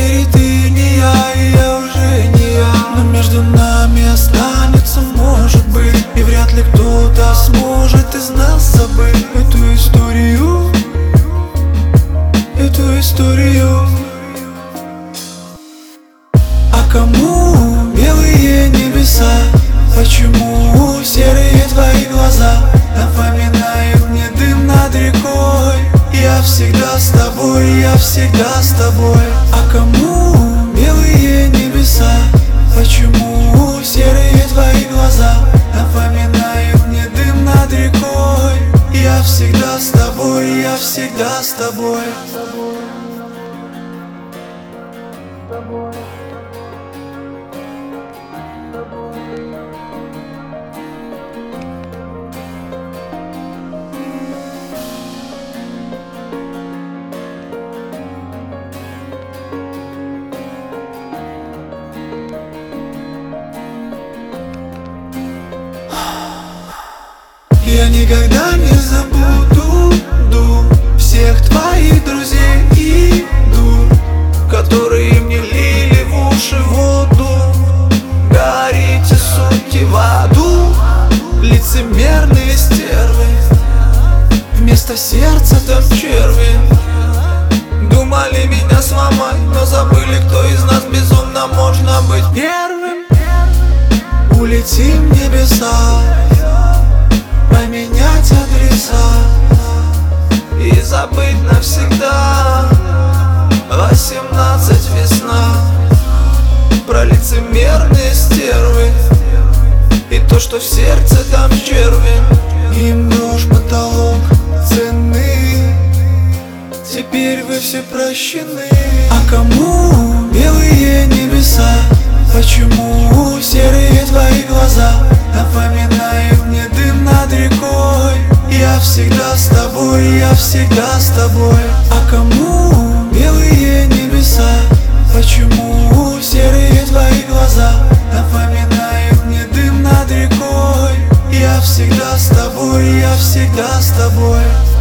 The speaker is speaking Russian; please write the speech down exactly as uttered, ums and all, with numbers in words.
Теперь и ты не я, и я уже не я. Но между нами останется, может быть, и вряд ли кто-то сможет из нас забыть эту историю, эту историю. А кому белые небеса? Почему серые твои глаза напоминают мне дым над рекой? Я всегда с тобой, я всегда с тобой. А кому белые небеса? Почему серые твои глаза напоминают мне дым над рекой? Я всегда с тобой, я всегда с тобой. Я никогда не забуду ду, всех твоих друзей и дур, которые мне лили в уши воду. Горите, сути в аду, лицемерные стервы. Вместо сердца там черви. Думали меня сломать, но забыли, кто из нас безумно можно быть первым. Улетим в небеса, поменять адреса и забыть навсегда. Восемнадцать весна. Про лицемерные стервы и то, что в сердце там черви. Им нож, потолок, цены. Теперь вы все прощены. А кому белые небеса? Почему серые твои глаза напоминают мне дым над рекой? Я всегда с тобой, я всегда с тобой. А кому белые небеса? Почему серые твои глаза напоминают мне дым над рекой? Я всегда с тобой, я всегда с тобой.